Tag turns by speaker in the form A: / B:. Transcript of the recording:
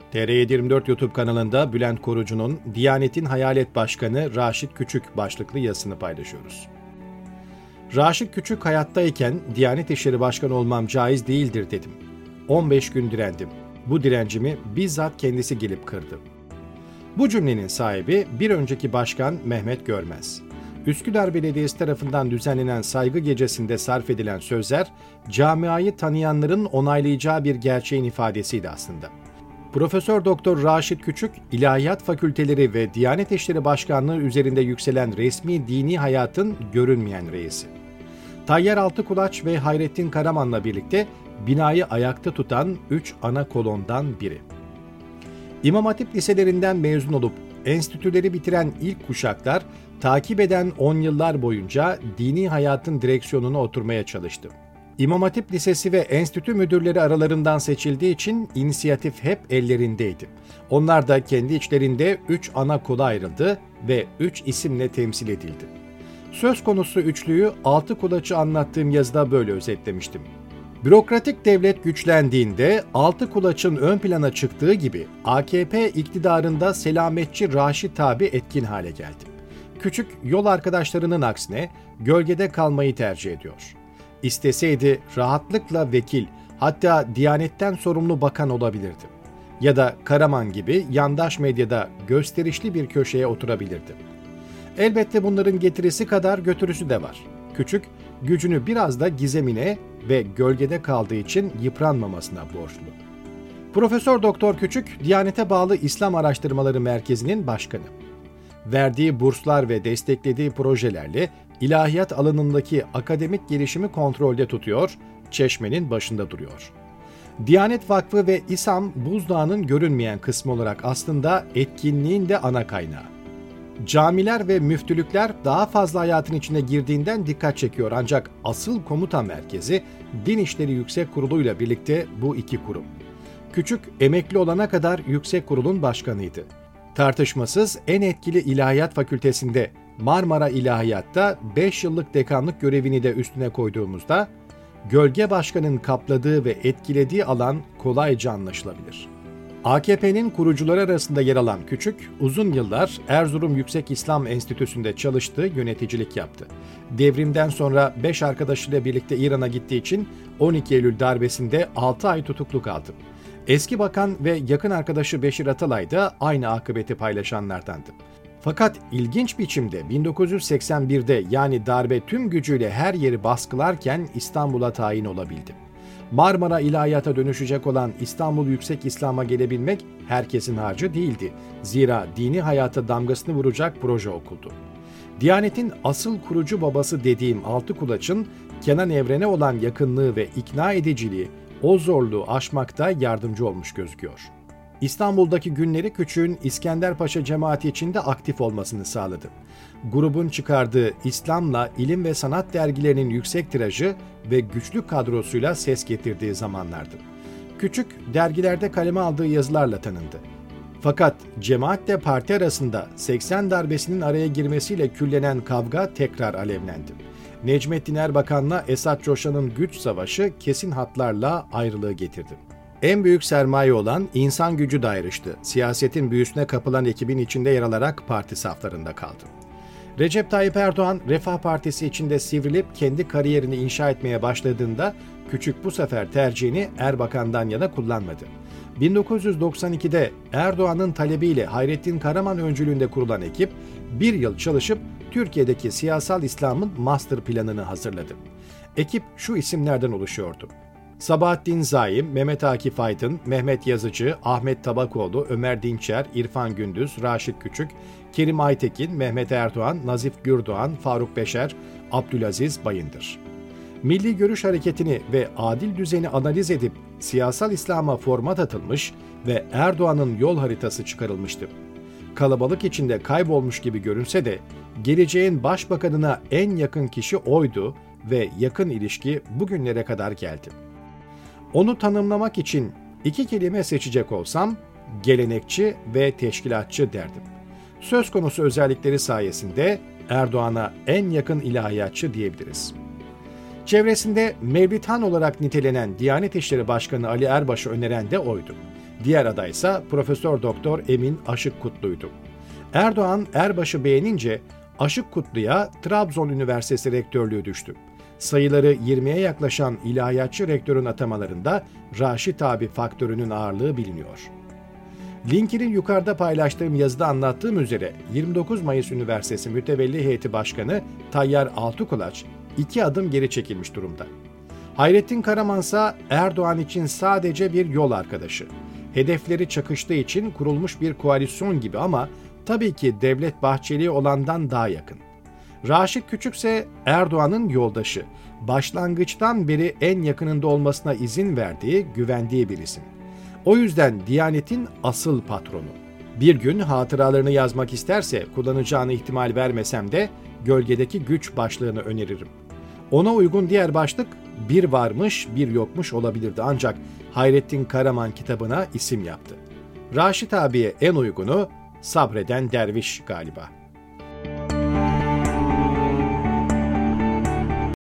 A: TR724 YouTube kanalında Bülent Korucu'nun Diyanet'in Hayalet Başkanı Raşit Küçük başlıklı yazısını paylaşıyoruz. Raşit Küçük hayattayken Diyanet İşleri Başkanı olmam caiz değildir dedim. 15 gün direndim. Bu direncimi bizzat kendisi gelip kırdı. Bu cümlenin sahibi bir önceki başkan Mehmet Görmez. Üsküdar Belediyesi tarafından düzenlenen saygı gecesinde sarf edilen sözler, camiayı tanıyanların onaylayacağı bir gerçeğin ifadesiydi aslında. Profesör Doktor Raşit Küçük, İlahiyat Fakülteleri ve Diyanet İşleri Başkanlığı üzerinde yükselen resmi dini hayatın görünmeyen reisi. Tayyar Altıkulaç ve Hayrettin Karaman'la birlikte binayı ayakta tutan 3 ana kolondan biri. İmam Hatip liselerinden mezun olup enstitüleri bitiren ilk kuşaklar, takip eden 10 yıllar boyunca dini hayatın direksiyonuna oturmaya çalıştı. İmam Hatip Lisesi ve enstitü müdürleri aralarından seçildiği için inisiyatif hep ellerindeydi. Onlar da kendi içlerinde 3 ana kola ayrıldı ve 3 isimle temsil edildi. Söz konusu üçlüyü Altıkulaç'ı anlattığım yazıda böyle özetlemiştim. Bürokratik devlet güçlendiğinde Altıkulaç'ın ön plana çıktığı gibi AKP iktidarında Selametçi Raşit abi etkin hale geldi. Küçük yol arkadaşlarının aksine gölgede kalmayı tercih ediyor. İsteseydi rahatlıkla vekil, hatta Diyanet'ten sorumlu bakan olabilirdi. Ya da Karaman gibi yandaş medyada gösterişli bir köşeye oturabilirdi. Elbette bunların getirisi kadar götürüsü de var. Küçük, gücünü biraz da gizemine ve gölgede kaldığı için yıpranmamasına borçlu. Profesör Doktor Küçük, Diyanet'e bağlı İslam Araştırmaları Merkezi'nin başkanı. Verdiği burslar ve desteklediği projelerle ilahiyat alanındaki akademik gelişimi kontrolde tutuyor, çeşmenin başında duruyor. Diyanet Vakfı ve İSAM, buzdağının görünmeyen kısmı olarak aslında etkinliğin de ana kaynağı. Camiler ve müftülükler daha fazla hayatın içine girdiğinden dikkat çekiyor, ancak asıl komuta merkezi Din İşleri Yüksek Kurulu ile birlikte bu iki kurum. Küçük emekli olana kadar Yüksek Kurul'un başkanıydı. Tartışmasız en etkili ilahiyat fakültesinde Marmara İlahiyat'ta 5 yıllık dekanlık görevini de üstüne koyduğumuzda gölge başkanın kapladığı ve etkilediği alan kolayca anlaşılabilir. AKP'nin kurucuları arasında yer alan Küçük, uzun yıllar Erzurum Yüksek İslam Enstitüsü'nde çalıştı, yöneticilik yaptı. Devrimden sonra 5 arkadaşıyla birlikte İran'a gittiği için 12 Eylül darbesinde 6 ay tutuklu kaldı. Eski bakan ve yakın arkadaşı Beşir Atalay da aynı akıbeti paylaşanlardandı. Fakat ilginç biçimde 1981'de, yani darbe tüm gücüyle her yeri baskılarken İstanbul'a tayin olabildi. Marmara İlahiyat'a dönüşecek olan İstanbul Yüksek İslam'a gelebilmek herkesin harcı değildi. Zira dini hayata damgasını vuracak proje okuldu. Diyanet'in asıl kurucu babası dediğim Altıkulaç'ın Kenan Evren'e olan yakınlığı ve ikna ediciliği o zorluğu aşmakta yardımcı olmuş gözüküyor. İstanbul'daki günleri Küçük'ün İskenderpaşa cemaati içinde aktif olmasını sağladı. Grubun çıkardığı İslam'la İlim ve Sanat dergilerinin yüksek tirajı ve güçlü kadrosuyla ses getirdiği zamanlardı. Küçük, dergilerde kaleme aldığı yazılarla tanındı. Fakat cemaatle parti arasında 80 darbesinin araya girmesiyle küllenen kavga tekrar alevlendi. Necmettin Erbakan'la Esat Coşan'ın güç savaşı kesin hatlarla ayrılığı getirdi. En büyük sermaye olan insan gücü de ayrıştı. Siyasetin büyüsüne kapılan ekibin içinde yer alarak parti saflarında kaldı. Recep Tayyip Erdoğan, Refah Partisi içinde sivrilip kendi kariyerini inşa etmeye başladığında Küçük bu sefer tercihini Erbakan'dan yana kullanmadı. 1992'de Erdoğan'ın talebiyle Hayrettin Karaman öncülüğünde kurulan ekip, bir yıl çalışıp Türkiye'deki siyasal İslam'ın master planını hazırladı. Ekip şu isimlerden oluşuyordu: Sabahattin Zaim, Mehmet Akif Aydın, Mehmet Yazıcı, Ahmet Tabakoğlu, Ömer Dinçer, İrfan Gündüz, Raşit Küçük, Kerim Aytekin, Mehmet Erdoğan, Nazif Gürdoğan, Faruk Beşer, Abdülaziz Bayındır. Milli Görüş Hareketi'ni ve adil düzeni analiz edip siyasal İslam'a format atılmış ve Erdoğan'ın yol haritası çıkarılmıştı. Kalabalık içinde kaybolmuş gibi görünse de geleceğin başbakanına en yakın kişi oydu ve yakın ilişki bugünlere kadar geldi. Onu tanımlamak için 2 kelime seçecek olsam gelenekçi ve teşkilatçı derdim. Söz konusu özellikleri sayesinde Erdoğan'a en yakın ilahiyatçı diyebiliriz. Çevresinde Mevlidhan olarak nitelenen Diyanet İşleri Başkanı Ali Erbaş'ı öneren de oydu. Diğer aday ise Profesör Doktor Emin Aşıkkutlu'ydu. Erdoğan Erbaş'ı beğenince Aşıkkutlu'ya Trabzon Üniversitesi rektörlüğü düştü. Sayıları 20'ye yaklaşan ilahiyatçı rektörün atamalarında Raşit abi faktörünün ağırlığı biliniyor. Linkinin yukarıda paylaştığım yazıda anlattığım üzere 29 Mayıs Üniversitesi Mütevelli Heyeti Başkanı Tayyar Altıkulaç 2 adım geri çekilmiş durumda. Hayrettin Karaman ise Erdoğan için sadece bir yol arkadaşı. Hedefleri çakıştığı için kurulmuş bir koalisyon gibi ama tabii ki Devlet Bahçeli'ye olandan daha yakın. Raşit Küçük ise Erdoğan'ın yoldaşı, başlangıçtan beri en yakınında olmasına izin verdiği, güvendiği bir isim. O yüzden Diyanet'in asıl patronu. Bir gün hatıralarını yazmak isterse kullanacağını ihtimal vermesem de gölgedeki güç başlığını öneririm. Ona uygun diğer başlık bir varmış bir yokmuş olabilirdi ancak Hayrettin Karaman kitabına isim yaptı. Raşit abiye en uygunu Sabreden Derviş galiba.